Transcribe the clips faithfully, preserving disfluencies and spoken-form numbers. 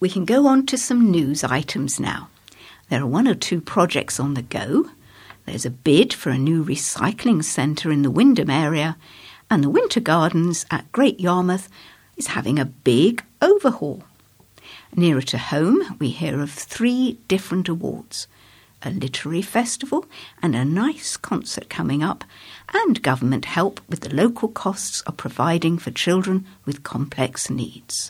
We can go on to some news items now. There are one or two projects on the go. There's a bid for a new recycling centre in the Wyndham area, and the Winter Gardens at Great Yarmouth is having a big overhaul. Nearer to home, we hear of three different awards, a literary festival and a nice concert coming up, and government help with the local costs of providing for children with complex needs.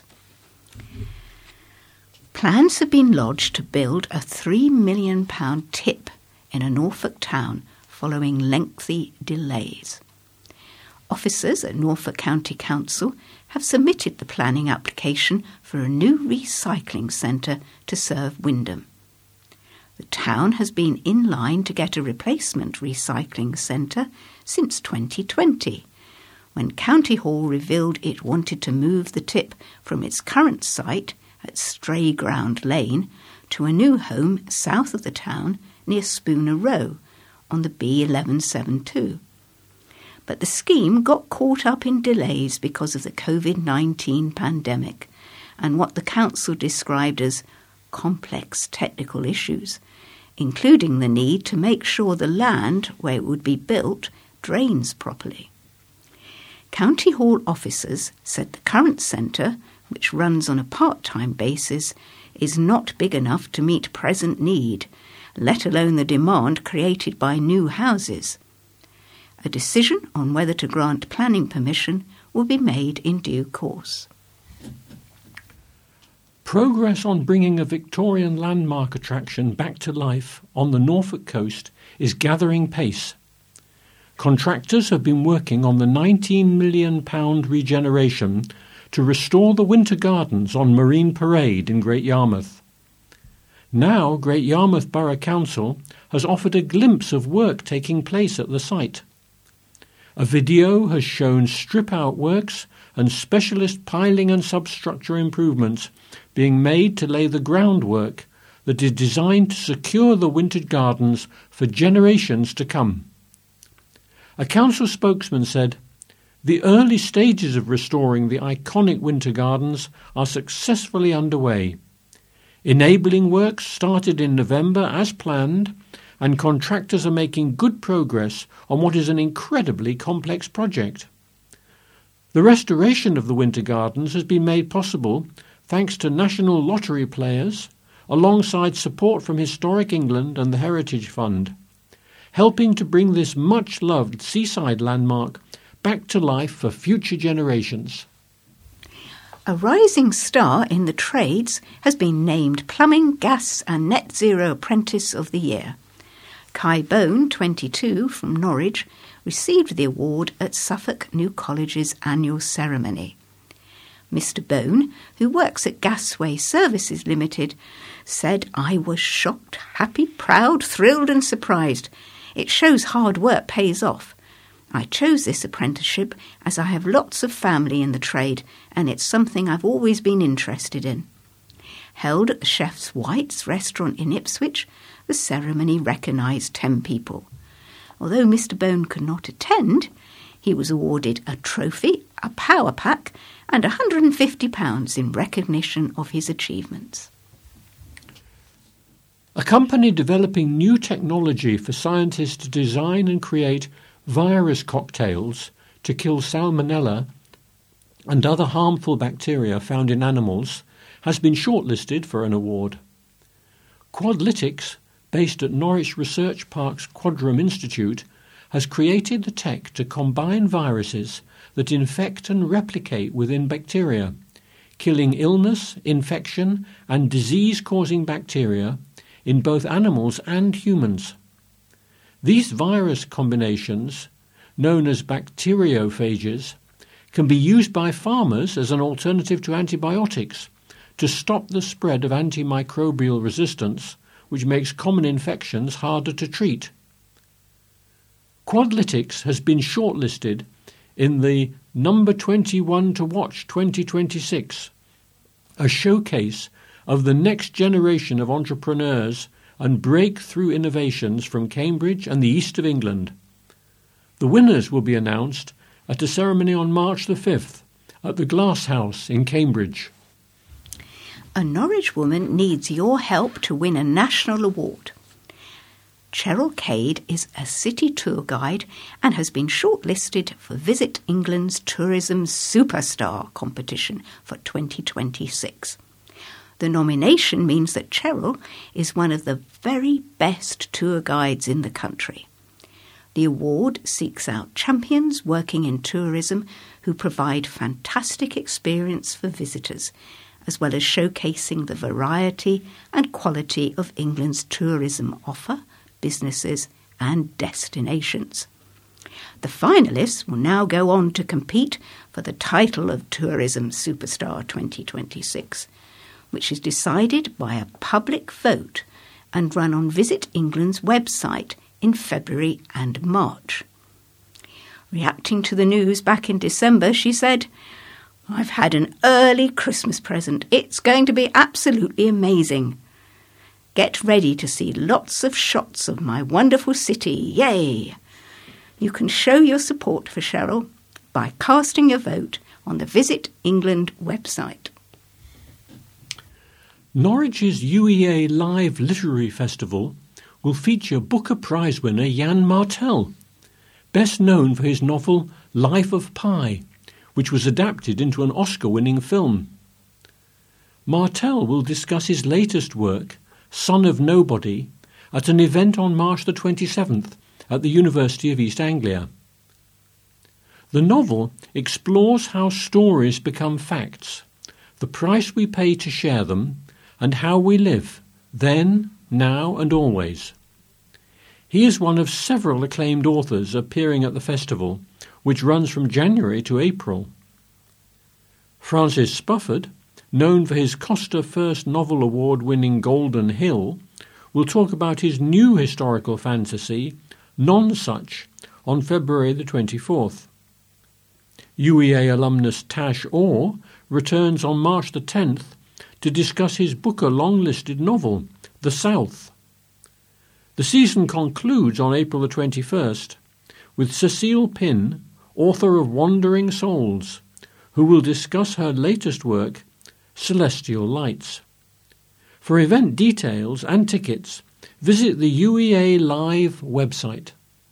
Plans have been lodged to build a three million pounds tip in a Norfolk town following lengthy delays. Officers at Norfolk County Council have submitted the planning application for a new recycling centre to serve Wyndham. The town has been in line to get a replacement recycling centre since twenty twenty, when County Hall revealed it wanted to move the tip from its current site at Strayground Lane to a new home south of the town near Spooner Row on the B eleven seventy-two. But the scheme got caught up in delays because of the covid nineteen pandemic and what the council described as complex technical issues, including the need to make sure the land where it would be built drains properly. County Hall officers said the current centre, which runs on a part-time basis, is not big enough to meet present need, let alone the demand created by new houses. A decision on whether to grant planning permission will be made in due course. Progress on bringing a Victorian landmark attraction back to life on the Norfolk coast is gathering pace. Contractors have been working on the nineteen million pounds regeneration to restore the Winter Gardens on Marine Parade in Great Yarmouth. Now Great Yarmouth Borough Council has offered a glimpse of work taking place at the site. A video has shown strip-out works and specialist piling and substructure improvements being made to lay the groundwork that is designed to secure the Winter Gardens for generations to come. A council spokesman said, "The early stages of restoring the iconic Winter Gardens are successfully underway. Enabling works started in November as planned, and contractors are making good progress on what is an incredibly complex project. The restoration of the Winter Gardens has been made possible thanks to national lottery players, alongside support from Historic England and the Heritage Fund, helping to bring this much-loved seaside landmark back to life for future generations." A rising star in the trades has been named Plumbing, Gas and Net Zero Apprentice of the Year. Kai Bone, twenty-two, from Norwich, received the award at Suffolk New College's annual ceremony. Mister Bone, who works at Gasway Services Limited, said, "I was shocked, happy, proud, thrilled and surprised. It shows hard work pays off. I chose this apprenticeship as I have lots of family in the trade and it's something I've always been interested in." Held at the Chef's White's restaurant in Ipswich, the ceremony recognised ten people. Although Mister Bone could not attend, he was awarded a trophy, a power pack and one hundred fifty pounds in recognition of his achievements. A company developing new technology for scientists to design and create virus cocktails to kill salmonella and other harmful bacteria found in animals has been shortlisted for an award. Quadlytics, based at Norwich Research Park's Quadrum Institute, has created the tech to combine viruses that infect and replicate within bacteria, killing illness, infection and disease-causing bacteria in both animals and humans. These virus combinations, known as bacteriophages, can be used by farmers as an alternative to antibiotics to stop the spread of antimicrobial resistance, which makes common infections harder to treat. Quadlytics has been shortlisted in the Number twenty-one to Watch twenty twenty-six, a showcase of the next generation of entrepreneurs and breakthrough innovations from Cambridge and the east of England. The winners will be announced at a ceremony on March the fifth at the Glass House in Cambridge. A Norwich woman needs your help to win a national award. Cheryl Cade is a city tour guide and has been shortlisted for Visit England's Tourism Superstar competition for twenty twenty-six. The nomination means that Cheryl is one of the very best tour guides in the country. The award seeks out champions working in tourism who provide fantastic experience for visitors, as well as showcasing the variety and quality of England's tourism offer, businesses and destinations. The finalists will now go on to compete for the title of Tourism Superstar twenty twenty-six, which is decided by a public vote and run on Visit England's website in February and March. Reacting to the news back in December, she said, "I've had an early Christmas present. It's going to be absolutely amazing. Get ready to see lots of shots of my wonderful city. Yay!" You can show your support for Cheryl by casting your vote on the Visit England website. Norwich's U E A Live Literary Festival will feature Booker Prize winner Jan Martel, best known for his novel Life of Pi, which was adapted into an Oscar-winning film. Martel will discuss his latest work, Son of Nobody, at an event on March the twenty-seventh at the University of East Anglia. The novel explores how stories become facts, the price we pay to share them, and how we live, then, now and always. He is one of several acclaimed authors appearing at the festival, which runs from January to April. Francis Spufford, known for his Costa First Novel Award-winning Golden Hill, will talk about his new historical fantasy, Nonsuch, on February the twenty-fourth. U E A alumnus Tash Orr returns on March the tenth to discuss his Booker long-listed novel, The South. The season concludes on April the twenty-first with Cecile Pinn, author of Wandering Souls, who will discuss her latest work, Celestial Lights. For event details and tickets, visit the U E A Live website.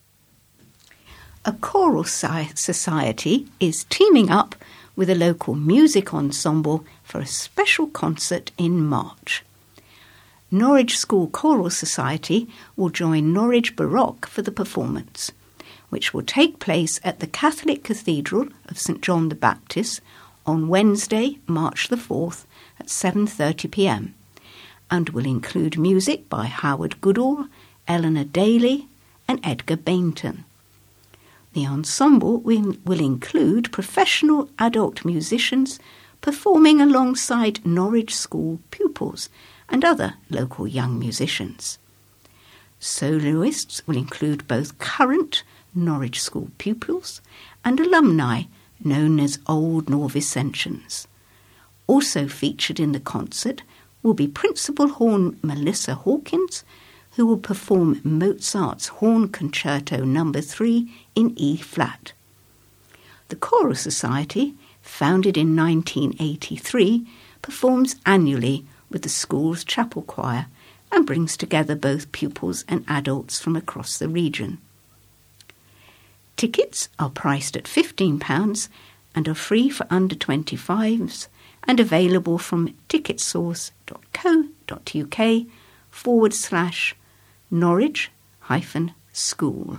A choral society is teaming up with a local music ensemble for a special concert in March. Norwich School Choral Society will join Norwich Baroque for the performance, which will take place at the Catholic Cathedral of St John the Baptist on Wednesday, March the fourth at seven thirty p m, and will include music by Howard Goodall, Eleanor Daly and Edgar Bainton. The ensemble will, will include professional adult musicians performing alongside Norwich School pupils and other local young musicians. Soloists will include both current Norwich School pupils and alumni known as Old Norvicensians. Also featured in the concert will be Principal Horn Melissa Hawkins, who will perform Mozart's Horn Concerto number three in E-flat. The Choral Society, founded in nineteen eighty-three, performs annually with the school's chapel choir and brings together both pupils and adults from across the region. Tickets are priced at fifteen pounds and are free for under twenty-fives and available from ticketsource.co.uk forward slash Norwich hyphen school.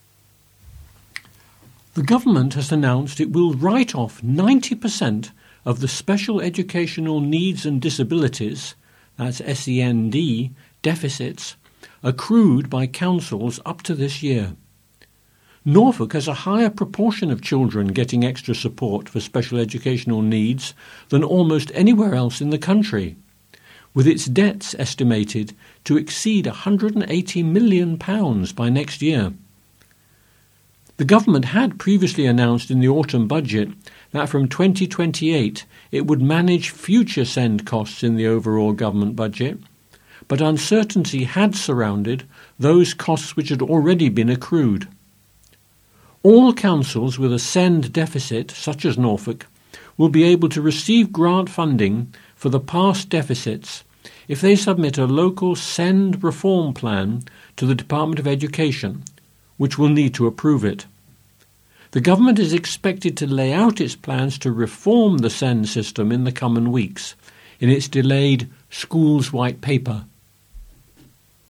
The government has announced it will write off ninety percent of the special educational needs and disabilities, that's S E N D, deficits, accrued by councils up to this year. Norfolk has a higher proportion of children getting extra support for special educational needs than almost anywhere else in the country, with its debts estimated to exceed one hundred eighty million pounds by next year. The government had previously announced in the autumn budget that from twenty twenty-eight it would manage future SEND costs in the overall government budget, but uncertainty had surrounded those costs which had already been accrued. All councils with a SEND deficit, such as Norfolk, will be able to receive grant funding for the past deficits if they submit a local SEND reform plan to the Department of Education, which will need to approve it. The government is expected to lay out its plans to reform the SEND system in the coming weeks in its delayed Schools White Paper.